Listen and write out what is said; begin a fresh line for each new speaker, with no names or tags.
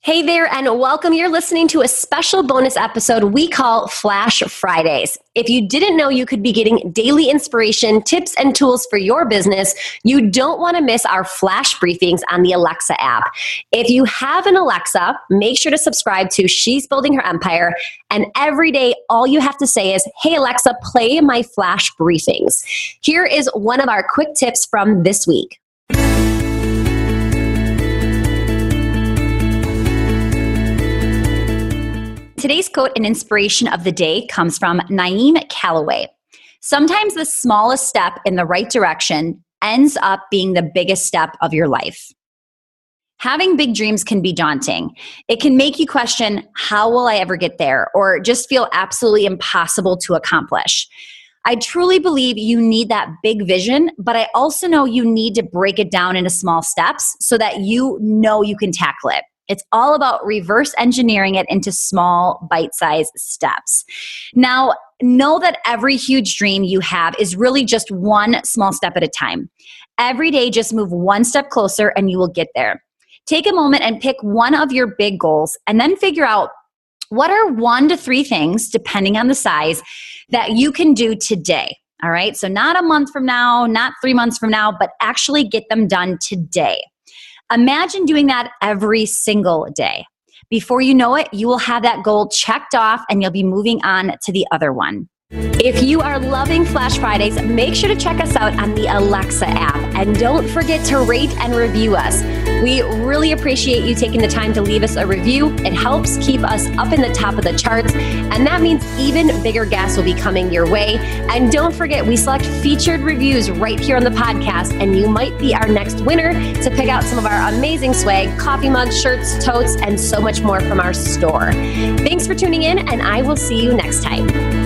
Hey there, and welcome. You're listening to a special bonus episode we call Flash Fridays. If you didn't know you could be getting daily inspiration, tips, and tools for your business, you don't want to miss our flash briefings on the Alexa app. If you have an Alexa, make sure to subscribe to She's Building Her Empire. And every day, all you have to say is, "Hey Alexa, play my flash briefings." Here is one of our quick tips from this week.
Today's quote and inspiration of the day comes from Naeem Calloway. Sometimes the smallest step in the right direction ends up being the biggest step of your life. Having big dreams can be daunting. It can make you question, how will I ever get there? Or just feel absolutely impossible to accomplish. I truly believe you need that big vision, but I also know you need to break it down into small steps so that you know you can tackle it. It's all about reverse engineering it into small, bite-sized steps. Now, know that every huge dream you have is really just one small step at a time. Every day, just move one step closer and you will get there. Take a moment and pick one of your big goals and then figure out what are 1 to 3 things, depending on the size, that you can do today. All right? So not a month from now, not 3 months from now, but actually get them done today. Imagine doing that every single day. Before you know it, you will have that goal checked off and you'll be moving on to the other one.
If you are loving Flash Fridays, make sure to check us out on the Alexa app. And don't forget to rate and review us. We really appreciate you taking the time to leave us a review. It helps keep us up in the top of the charts. And that means even bigger guests will be coming your way. And don't forget, we select featured reviews right here on the podcast. And you might be our next winner to pick out some of our amazing swag, coffee mugs, shirts, totes, and so much more from our store. Thanks for tuning in, and I will see you next time.